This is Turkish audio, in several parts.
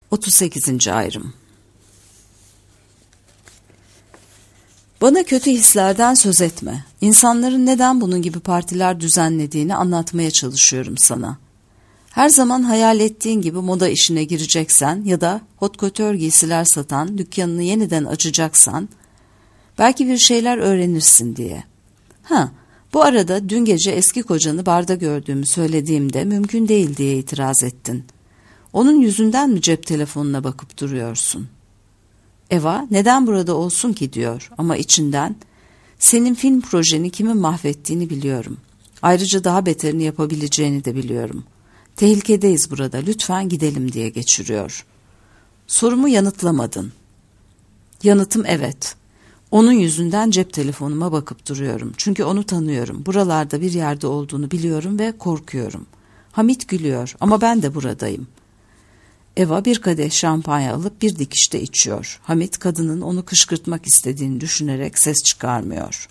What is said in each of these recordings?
38. ayrım. Bana kötü hislerden söz etme. İnsanların neden bunun gibi partiler düzenlediğini anlatmaya çalışıyorum sana. Her zaman hayal ettiğin gibi moda işine gireceksen ya da haute couture giysiler satan dükkanını yeniden açacaksan, belki bir şeyler öğrenirsin diye. Bu arada dün gece eski kocanı barda gördüğümü söylediğimde mümkün değil diye itiraz ettin. Onun yüzünden mi cep telefonuna bakıp duruyorsun? Eva, neden burada olsun ki diyor ama içinden, senin film projeni kimin mahvettiğini biliyorum. Ayrıca daha beterini yapabileceğini de biliyorum. Tehlikedeyiz burada, lütfen gidelim diye geçiriyor. Sorumu yanıtlamadın. Yanıtım evet. Onun yüzünden cep telefonuma bakıp duruyorum. Çünkü onu tanıyorum. Buralarda bir yerde olduğunu biliyorum ve korkuyorum. Hamit gülüyor ama ben de buradayım. Eva bir kadeh şampanya alıp bir dikişte içiyor. Hamit kadının onu kışkırtmak istediğini düşünerek ses çıkarmıyor.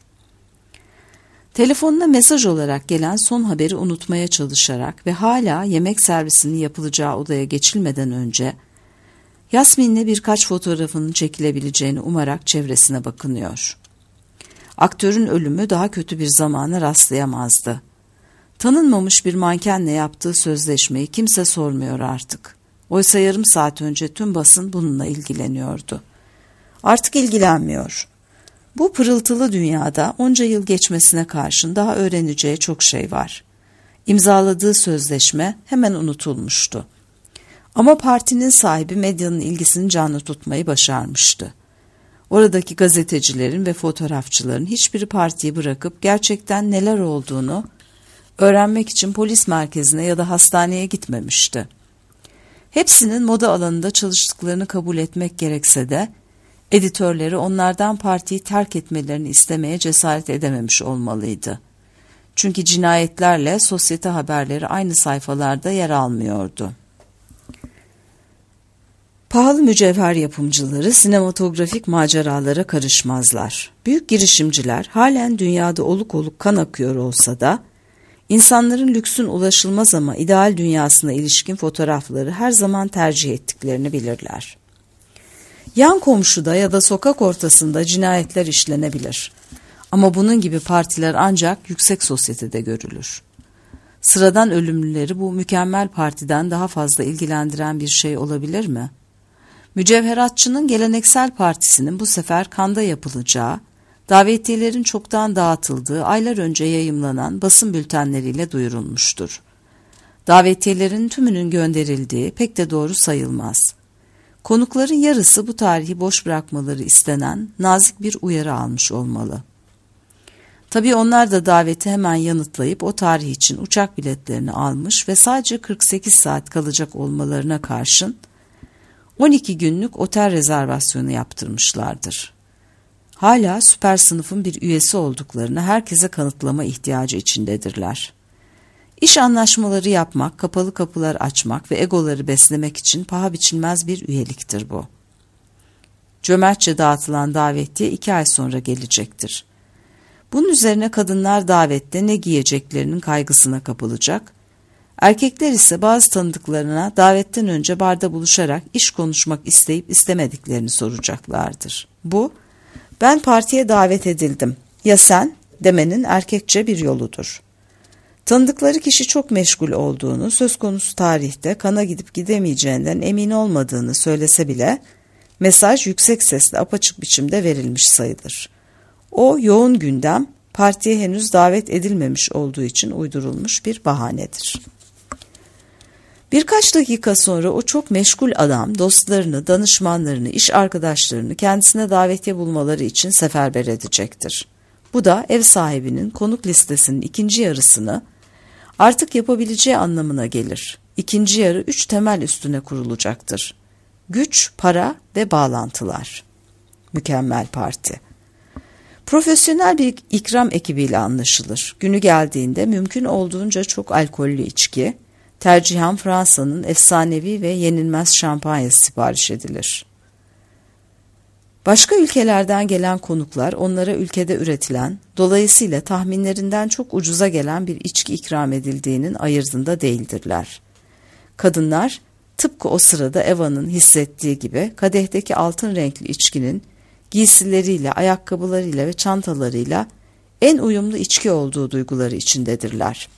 Telefonuna mesaj olarak gelen son haberi unutmaya çalışarak ve hala yemek servisinin yapılacağı odaya geçilmeden önce Yasmin'le birkaç fotoğrafının çekilebileceğini umarak çevresine bakınıyor. Aktörün ölümü daha kötü bir zamana rastlayamazdı. Tanınmamış bir mankenle yaptığı sözleşmeyi kimse sormuyor artık. Oysa yarım saat önce tüm basın bununla ilgileniyordu. Artık ilgilenmiyor. Bu pırıltılı dünyada onca yıl geçmesine karşın daha öğreneceği çok şey var. İmzaladığı sözleşme hemen unutulmuştu. Ama partinin sahibi medyanın ilgisini canlı tutmayı başarmıştı. Oradaki gazetecilerin ve fotoğrafçıların hiçbiri partiyi bırakıp gerçekten neler olduğunu öğrenmek için polis merkezine ya da hastaneye gitmemişti. Hepsinin moda alanında çalıştıklarını kabul etmek gerekse de editörleri onlardan partiyi terk etmelerini istemeye cesaret edememiş olmalıydı. Çünkü cinayetlerle sosyete haberleri aynı sayfalarda yer almıyordu. Pahalı mücevher yapımcıları sinematografik maceralara karışmazlar. Büyük girişimciler halen dünyada oluk oluk kan akıyor olsa da İnsanların lüksün ulaşılmaz ama ideal dünyasına ilişkin fotoğrafları her zaman tercih ettiklerini bilirler. Yan komşuda ya da sokak ortasında cinayetler işlenebilir. Ama bunun gibi partiler ancak yüksek sosyetede görülür. Sıradan ölümlüleri bu mükemmel partiden daha fazla ilgilendiren bir şey olabilir mi? Mücevheratçının geleneksel partisinin bu sefer kanda yapılacağı, davetiyelerin çoktan dağıtıldığı aylar önce yayımlanan basın bültenleriyle duyurulmuştur. Davetiyelerin tümünün gönderildiği pek de doğru sayılmaz. Konukların yarısı bu tarihi boş bırakmaları istenen nazik bir uyarı almış olmalı. Tabii onlar da daveti hemen yanıtlayıp o tarih için uçak biletlerini almış ve sadece 48 saat kalacak olmalarına karşın 12 günlük otel rezervasyonu yaptırmışlardır. Hala süper sınıfın bir üyesi olduklarını herkese kanıtlama ihtiyacı içindedirler. İş anlaşmaları yapmak, kapalı kapılar açmak ve egoları beslemek için paha biçilmez bir üyeliktir bu. Cömertçe dağıtılan davetiye 2 ay sonra gelecektir. Bunun üzerine kadınlar davette ne giyeceklerinin kaygısına kapılacak, erkekler ise bazı tanıdıklarına davetten önce barda buluşarak iş konuşmak isteyip istemediklerini soracaklardır. Bu, ben partiye davet edildim, ya sen demenin erkekçe bir yoludur. Tanıdıkları kişi çok meşgul olduğunu, söz konusu tarihte kana gidip gidemeyeceğinden emin olmadığını söylese bile, mesaj yüksek sesle apaçık biçimde verilmiş sayılır. O yoğun gündem, partiye henüz davet edilmemiş olduğu için uydurulmuş bir bahanedir. Birkaç dakika sonra o çok meşgul adam dostlarını, danışmanlarını, iş arkadaşlarını kendisine davetiye bulmaları için seferber edecektir. Bu da ev sahibinin konuk listesinin ikinci yarısını artık yapabileceği anlamına gelir. İkinci yarı 3 temel üstüne kurulacaktır. Güç, para ve bağlantılar. Mükemmel parti. Profesyonel bir ikram ekibiyle anlaşılır. Günü geldiğinde mümkün olduğunca çok alkollü içki, tercihen Fransa'nın efsanevi ve yenilmez şampanyası sipariş edilir. Başka ülkelerden gelen konuklar onlara ülkede üretilen, dolayısıyla tahminlerinden çok ucuza gelen bir içki ikram edildiğinin ayırdında değildirler. Kadınlar Tıpkı o sırada Eva'nın hissettiği gibi kadehteki altın renkli içkinin giysileriyle, ayakkabılarıyla ve çantalarıyla en uyumlu içki olduğu duyguları içindedirler.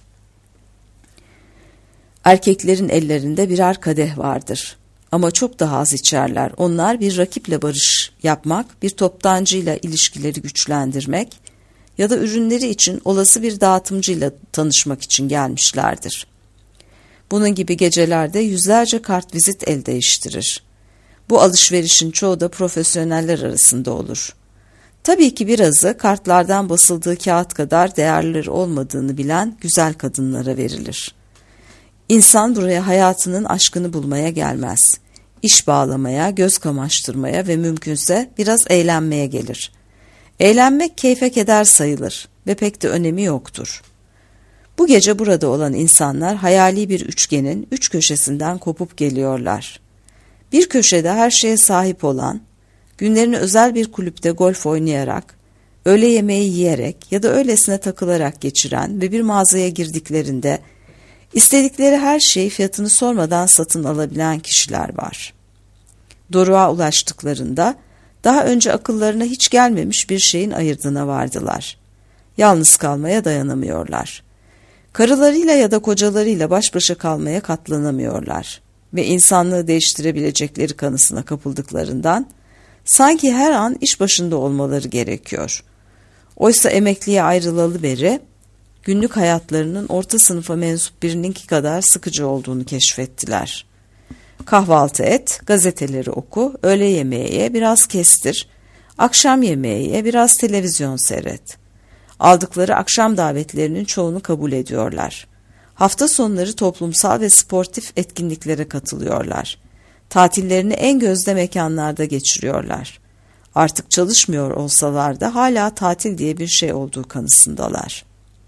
Erkeklerin ellerinde birer kadeh vardır. Ama çok daha az içerler. Onlar bir rakiple barış yapmak, bir toptancıyla ilişkileri güçlendirmek ya da ürünleri için olası bir dağıtımcıyla tanışmak için gelmişlerdir. Bunun gibi gecelerde yüzlerce kartvizit el değiştirir. Bu alışverişin çoğu da profesyoneller arasında olur. Tabii ki birazı kartlardan basıldığı kağıt kadar değerli olmadığını bilen güzel kadınlara verilir. İnsan buraya hayatının aşkını bulmaya gelmez. İş bağlamaya, göz kamaştırmaya ve mümkünse biraz eğlenmeye gelir. Eğlenmek keyfe keder sayılır ve pek de önemi yoktur. Bu gece burada olan insanlar hayali bir üçgenin üç köşesinden kopup geliyorlar. Bir köşede her şeye sahip olan, günlerini özel bir kulüpte golf oynayarak, öğle yemeği yiyerek ya da öylesine takılarak geçiren ve bir mağazaya girdiklerinde istedikleri her şeyi fiyatını sormadan satın alabilen kişiler var. Doruğa ulaştıklarında daha önce akıllarına hiç gelmemiş bir şeyin ayırdına vardılar. Yalnız kalmaya dayanamıyorlar. Karılarıyla ya da kocalarıyla baş başa kalmaya katlanamıyorlar ve insanlığı değiştirebilecekleri kanısına kapıldıklarından sanki her an iş başında olmaları gerekiyor. Oysa emekliye ayrılalı beri günlük hayatlarının orta sınıfa mensup birininki kadar sıkıcı olduğunu keşfettiler. Kahvaltı et, gazeteleri oku, öğle yemeği ye, biraz kestir, akşam yemeği ye, biraz televizyon seyret. Aldıkları akşam davetlerinin çoğunu kabul ediyorlar. Hafta sonları toplumsal ve sportif etkinliklere katılıyorlar. Tatillerini en gözde mekanlarda geçiriyorlar. Artık çalışmıyor olsalar da hala tatil diye bir şey olduğu kanısındalar.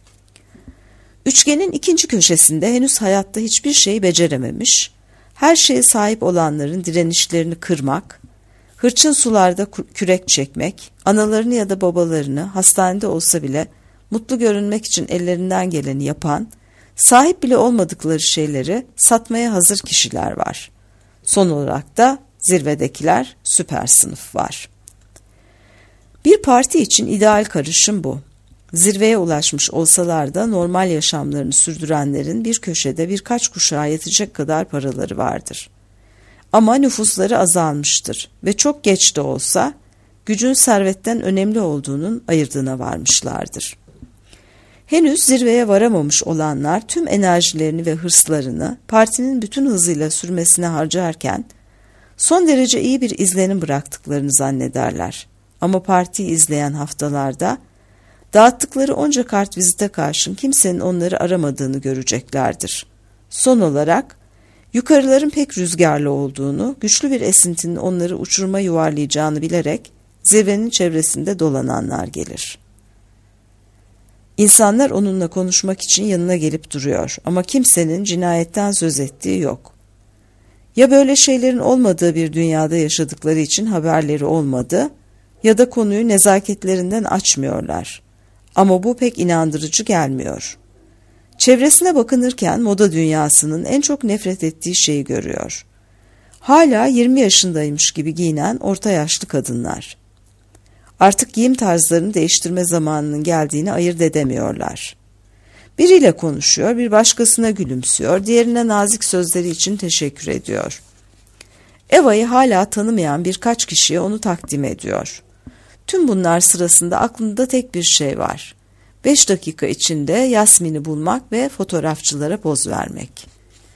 Üçgenin ikinci köşesinde henüz hayatta hiçbir şey becerememiş, her şeye sahip olanların direnişlerini kırmak, hırçın sularda kürek çekmek, analarını ya da babalarını hastanede olsa bile mutlu görünmek için ellerinden geleni yapan, sahip bile olmadıkları şeyleri satmaya hazır kişiler var. Son olarak da zirvedekiler, süper sınıf var. Bir parti için ideal karışım bu. Zirveye ulaşmış olsalar da normal yaşamlarını sürdürenlerin bir köşede birkaç kuşağa yetecek kadar paraları vardır. Ama nüfusları azalmıştır ve çok geç de olsa gücün servetten önemli olduğunun ayırdığına varmışlardır. Henüz zirveye varamamış olanlar tüm enerjilerini ve hırslarını partinin bütün hızıyla sürmesine harcarken son derece iyi bir izlenim bıraktıklarını zannederler. Ama partiyi izleyen haftalarda dağıttıkları onca kartvizite karşın kimsenin onları aramadığını göreceklerdir. Son olarak yukarıların pek rüzgarlı olduğunu, güçlü bir esintinin onları uçuruma yuvarlayacağını bilerek zirvenin çevresinde dolananlar gelir. İnsanlar onunla konuşmak için yanına gelip duruyor ama kimsenin cinayetten söz ettiği yok. Ya böyle şeylerin olmadığı bir dünyada yaşadıkları için haberleri olmadı ya da konuyu nezaketlerinden açmıyorlar. Ama bu pek inandırıcı gelmiyor. Çevresine bakınırken moda dünyasının en çok nefret ettiği şeyi görüyor. Hala 20 yaşındaymış gibi giyinen orta yaşlı kadınlar. Artık giyim tarzlarını değiştirme zamanının geldiğini ayırt edemiyorlar. Biriyle konuşuyor, bir başkasına gülümsüyor, diğerine nazik sözleri için teşekkür ediyor. Eva'yı hala tanımayan birkaç kişiye onu takdim ediyor. Tüm bunlar sırasında aklında tek bir şey var. 5 dakika içinde Yasmin'i bulmak ve fotoğrafçılara poz vermek.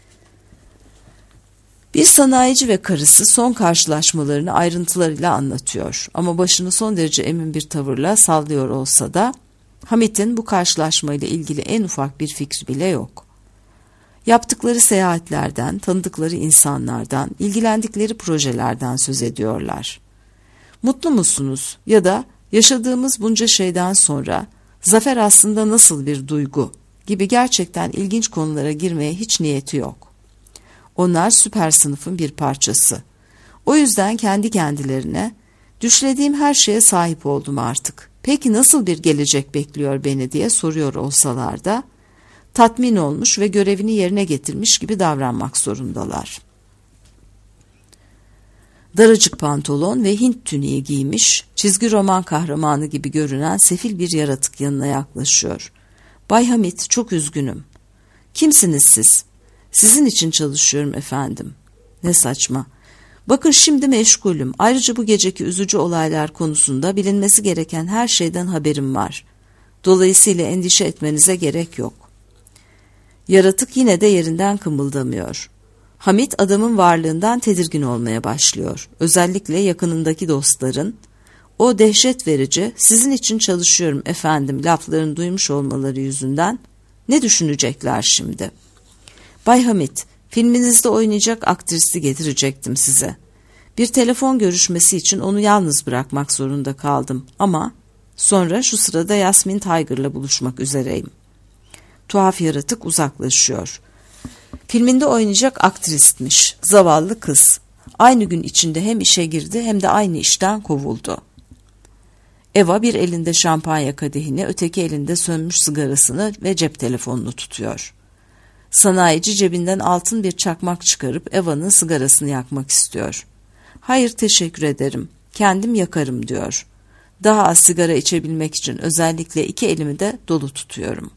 Bir sanayici ve karısı son karşılaşmalarını ayrıntılarıyla anlatıyor. Ama başını son derece emin bir tavırla sallıyor olsa da Hamit'in bu karşılaşmayla ilgili en ufak bir fikri bile yok. Yaptıkları seyahatlerden, tanıdıkları insanlardan, ilgilendikleri projelerden söz ediyorlar. Mutlu musunuz ya da yaşadığımız bunca şeyden sonra zafer aslında nasıl bir duygu gibi gerçekten ilginç konulara girmeye hiç niyeti yok. Onlar süper sınıfın bir parçası. O yüzden kendi kendilerine düşlediğim her şeye sahip oldum artık. Peki nasıl bir gelecek bekliyor beni diye soruyor olsalar da tatmin olmuş ve görevini yerine getirmiş gibi davranmak zorundalar. Daracık pantolon ve Hint tüniği giymiş, çizgi roman kahramanı gibi görünen sefil bir yaratık yanına yaklaşıyor. "Bay Hamit, çok üzgünüm." "Kimsiniz siz?" "Sizin için çalışıyorum efendim." "Ne saçma. Bakın şimdi meşgulüm. Ayrıca bu geceki üzücü olaylar konusunda bilinmesi gereken her şeyden haberim var. Dolayısıyla endişe etmenize gerek yok." Yaratık yine de yerinden kımıldamıyor. Hamit adamın varlığından tedirgin olmaya başlıyor. Özellikle yakınındaki dostların, o dehşet verici "sizin için çalışıyorum efendim" laflarını duymuş olmaları yüzünden ne düşünecekler şimdi? "Bay Hamit, filminizde oynayacak aktrisi getirecektim size. Bir telefon görüşmesi için onu yalnız bırakmak zorunda kaldım ama sonra şu sırada Yasmin Tiger'la buluşmak üzereyim." Tuhaf yaratık uzaklaşıyor. Filminde oynayacak aktrismiş, zavallı kız. Aynı gün içinde hem işe girdi hem de aynı işten kovuldu. Eva bir elinde şampanya kadehini, öteki elinde sönmüş sigarasını ve cep telefonunu tutuyor. Sanayici cebinden altın bir çakmak çıkarıp Eva'nın sigarasını yakmak istiyor. "Hayır, teşekkür ederim. Kendim yakarım," diyor. "Daha az sigara içebilmek için özellikle iki elimi de dolu tutuyorum."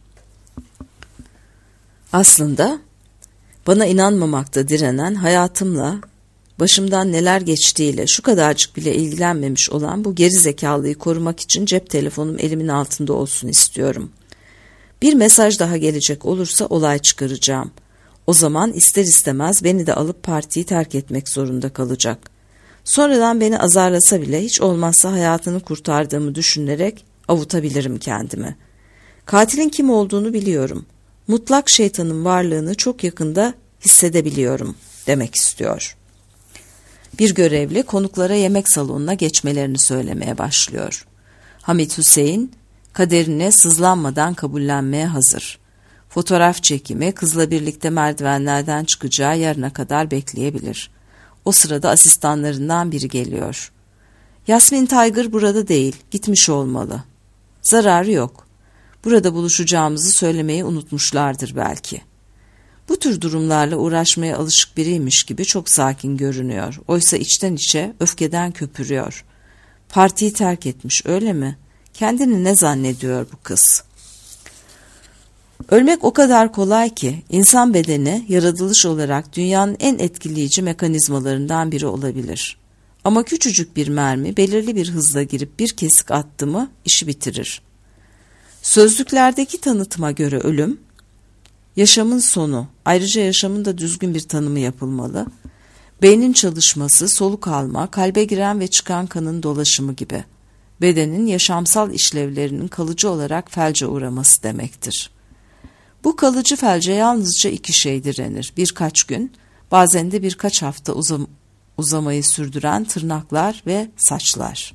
Aslında bana inanmamakta direnen, hayatımla, başımdan neler geçtiğiyle şu kadarcık bile ilgilenmemiş olan bu geri zekalıyı korumak için cep telefonum elimin altında olsun istiyorum. Bir mesaj daha gelecek olursa olay çıkaracağım. O zaman ister istemez beni de alıp partiyi terk etmek zorunda kalacak. Sonradan beni azarlasa bile hiç olmazsa hayatını kurtardığımı düşünerek avutabilirim kendimi. Katilin kim olduğunu biliyorum. Mutlak şeytanın varlığını çok yakında hissedebiliyorum demek istiyor. Bir görevli konuklara yemek salonuna geçmelerini söylemeye başlıyor. Hamit Hüseyin kaderine sızlanmadan kabullenmeye hazır. Fotoğraf çekimi, kızla birlikte merdivenlerden çıkacağı yarına kadar bekleyebilir. O sırada asistanlarından biri geliyor. "Yasmin Tiger burada değil, gitmiş olmalı." "Zararı yok. Burada buluşacağımızı söylemeyi unutmuşlardır belki." Bu tür durumlarla uğraşmaya alışık biriymiş gibi çok sakin görünüyor. Oysa içten içe öfkeden köpürüyor. Partiyi terk etmiş, öyle mi? Kendini ne zannediyor bu kız? Ölmek o kadar kolay ki insan bedeni yaratılış olarak dünyanın en etkileyici mekanizmalarından biri olabilir. Ama küçücük bir mermi belirli bir hızla girip bir kesik attı mı işi bitirir. Sözlüklerdeki tanıtıma göre ölüm, yaşamın sonu, ayrıca yaşamın da düzgün bir tanımı yapılmalı. Beynin çalışması, soluk alma, kalbe giren ve çıkan kanın dolaşımı gibi. Bedenin yaşamsal işlevlerinin kalıcı olarak felce uğraması demektir. Bu kalıcı felce yalnızca iki şey direnir: birkaç gün, bazen de birkaç hafta uzamayı sürdüren tırnaklar ve saçlar.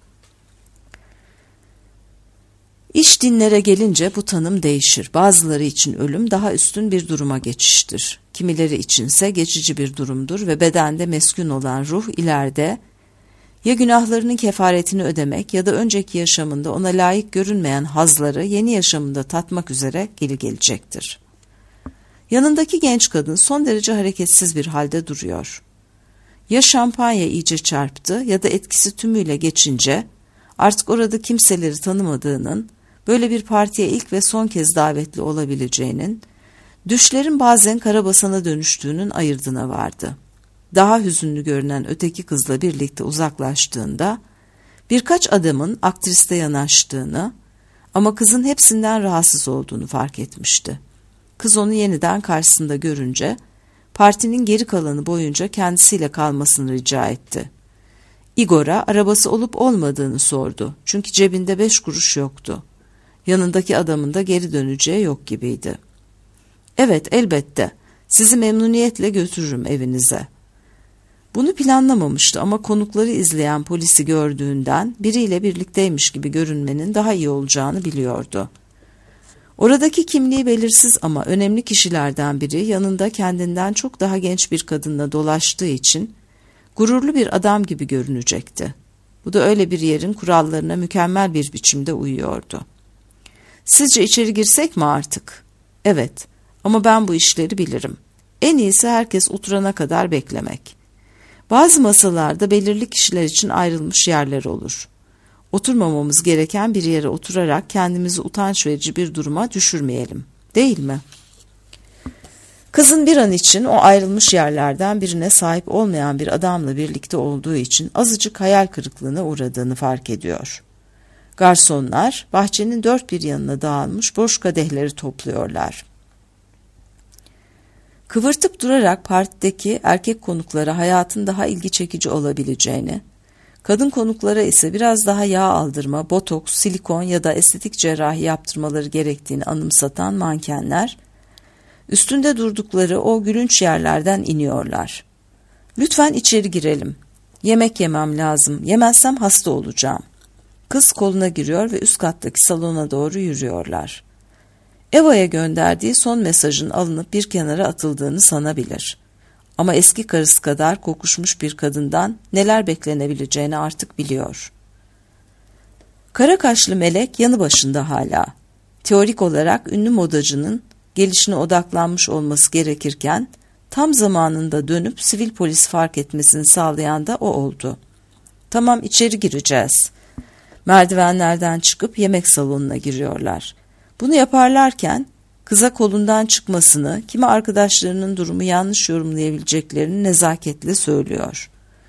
İş dinlere gelince bu tanım değişir. Bazıları için ölüm daha üstün bir duruma geçiştir. Kimileri içinse geçici bir durumdur ve bedende meskun olan ruh ileride ya günahlarının kefaretini ödemek ya da önceki yaşamında ona layık görünmeyen hazları yeni yaşamında tatmak üzere geri gelecektir. Yanındaki genç kadın son derece hareketsiz bir halde duruyor. Ya şampanya iyice çarptı ya da etkisi tümüyle geçince artık orada kimseleri tanımadığının, böyle bir partiye ilk ve son kez davetli olabileceğinin, düşlerin bazen karabasana dönüştüğünün ayırdına vardı. Daha hüzünlü görünen öteki kızla birlikte uzaklaştığında birkaç adamın aktriste yanaştığını ama kızın hepsinden rahatsız olduğunu fark etmişti. Kız onu yeniden karşısında görünce partinin geri kalanı boyunca kendisiyle kalmasını rica etti. Igor'a arabası olup olmadığını sordu çünkü cebinde 5 kuruş yoktu. Yanındaki adamın da geri döneceği yok gibiydi. "Evet, elbette. Sizi memnuniyetle götürürüm evinize." Bunu planlamamıştı ama konukları izleyen polisi gördüğünden biriyle birlikteymiş gibi görünmenin daha iyi olacağını biliyordu. Oradaki kimliği belirsiz ama önemli kişilerden biri yanında kendinden çok daha genç bir kadınla dolaştığı için gururlu bir adam gibi görünecekti. Bu da öyle bir yerin kurallarına mükemmel bir biçimde uyuyordu. "Sizce içeri girsek mi artık?" "Evet, ama ben bu işleri bilirim. En iyisi herkes oturana kadar beklemek." Bazı masalarda belirli kişiler için ayrılmış yerler olur. Oturmamamız gereken bir yere oturarak kendimizi utanç verici bir duruma düşürmeyelim, değil mi? Kızın bir an için o ayrılmış yerlerden birine sahip olmayan bir adamla birlikte olduğu için azıcık hayal kırıklığına uğradığını fark ediyor. Garsonlar bahçenin dört bir yanına dağılmış boş kadehleri topluyorlar. Kıvırtıp durarak partideki erkek konuklara hayatın daha ilgi çekici olabileceğini, kadın konuklara ise biraz daha yağ aldırma, botoks, silikon ya da estetik cerrahi yaptırmaları gerektiğini anımsatan mankenler, üstünde durdukları o gülünç yerlerden iniyorlar. Lütfen içeri girelim. Yemek yemem lazım. Yemezsem hasta olacağım. Kız koluna giriyor ve üst kattaki salona doğru yürüyorlar. Eva'ya gönderdiği son mesajın alınıp bir kenara atıldığını sanabilir. Ama eski karısı kadar kokuşmuş bir kadından neler beklenebileceğini artık biliyor. Kara kaşlı melek yanı başında hala. Teorik olarak ünlü modacının gelişine odaklanmış olması gerekirken tam zamanında dönüp sivil polis fark etmesini sağlayan da o oldu. Tamam, içeri gireceğiz. Merdivenlerden çıkıp yemek salonuna giriyorlar. Bunu yaparlarken kıza kolundan çıkmasını, kimi arkadaşlarının durumu yanlış yorumlayabileceklerini nezaketle söylüyor.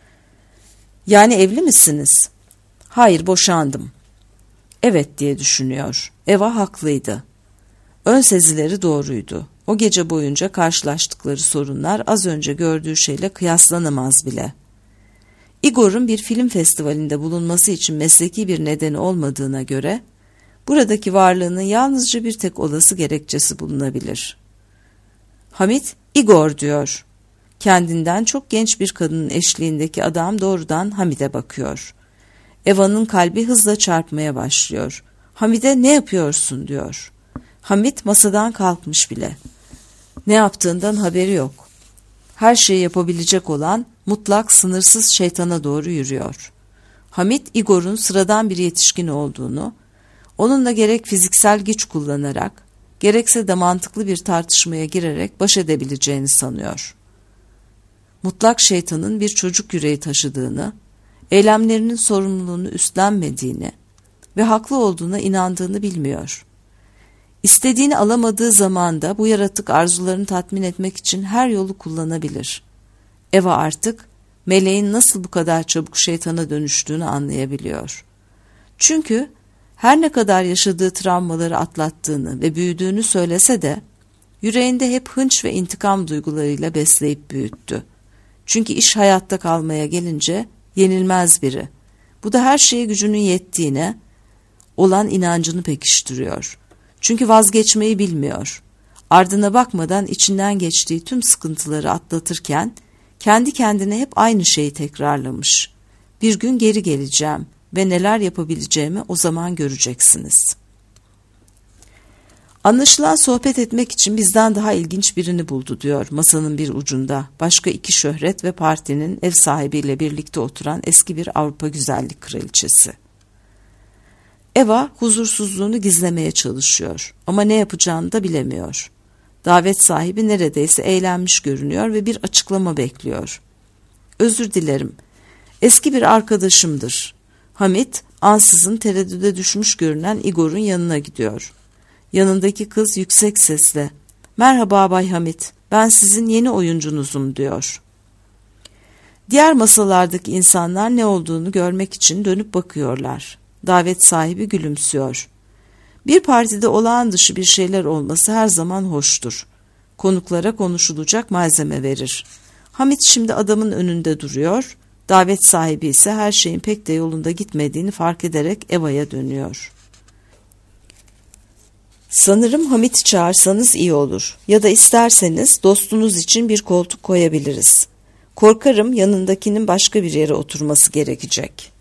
Yani evli misiniz? Hayır, boşandım. Evet diye düşünüyor. Eva haklıydı. Ön sezileri doğruydu. O gece boyunca karşılaştıkları sorunlar az önce gördüğü şeyle kıyaslanamaz bile. Igor'un bir film festivalinde bulunması için mesleki bir nedeni olmadığına göre, buradaki varlığının yalnızca bir tek olası gerekçesi bulunabilir. Hamit, Igor diyor. Kendinden çok genç bir kadının eşliğindeki adam doğrudan Hamid'e bakıyor. Eva'nın kalbi hızla çarpmaya başlıyor. Hamid'e ne yapıyorsun diyor. Hamid masadan kalkmış bile. Ne yaptığından haberi yok. Her şeyi yapabilecek olan mutlak sınırsız şeytana doğru yürüyor. Hamid, Igor'un sıradan bir yetişkin olduğunu, onunla gerek fiziksel güç kullanarak, gerekse de mantıklı bir tartışmaya girerek baş edebileceğini sanıyor. Mutlak şeytanın bir çocuk yüreği taşıdığını, eylemlerinin sorumluluğunu üstlenmediğini ve haklı olduğuna inandığını bilmiyor. İstediğini alamadığı zaman da bu yaratık arzularını tatmin etmek için her yolu kullanabilir. Eva artık meleğin nasıl bu kadar çabuk şeytana dönüştüğünü anlayabiliyor. Çünkü her ne kadar yaşadığı travmaları atlattığını ve büyüdüğünü söylese de yüreğinde hep hınç ve intikam duygularıyla besleyip büyüttü. Çünkü iş hayatta kalmaya gelince yenilmez biri. Bu da her şeye gücünün yettiğine olan inancını pekiştiriyor. Çünkü vazgeçmeyi bilmiyor. Ardına bakmadan içinden geçtiği tüm sıkıntıları atlatırken kendi kendine hep aynı şeyi tekrarlamış. Bir gün geri geleceğim ve neler yapabileceğimi o zaman göreceksiniz. Anlaşılan sohbet etmek için bizden daha ilginç birini buldu diyor masanın bir ucunda. Başka iki şöhret ve partinin ev sahibiyle birlikte oturan eski bir Avrupa güzellik kraliçesi. Eva huzursuzluğunu gizlemeye çalışıyor ama ne yapacağını da bilemiyor. Davet sahibi neredeyse eğlenmiş görünüyor ve bir açıklama bekliyor. Özür dilerim, eski bir arkadaşımdır. Hamit, ansızın tereddüde düşmüş görünen Igor'un yanına gidiyor. Yanındaki kız yüksek sesle, "Merhaba Bay Hamit, ben sizin yeni oyuncunuzum," diyor. Diğer masalardaki insanlar ne olduğunu görmek için dönüp bakıyorlar. Davet sahibi gülümsüyor. Bir partide olağan dışı bir şeyler olması her zaman hoştur. Konuklara konuşulacak malzeme verir. Hamit şimdi adamın önünde duruyor. Davet sahibi ise her şeyin pek de yolunda gitmediğini fark ederek Eva'ya dönüyor. "Sanırım Hamit'i çağırsanız iyi olur. Ya da isterseniz dostunuz için bir koltuk koyabiliriz. Korkarım yanındakinin başka bir yere oturması gerekecek."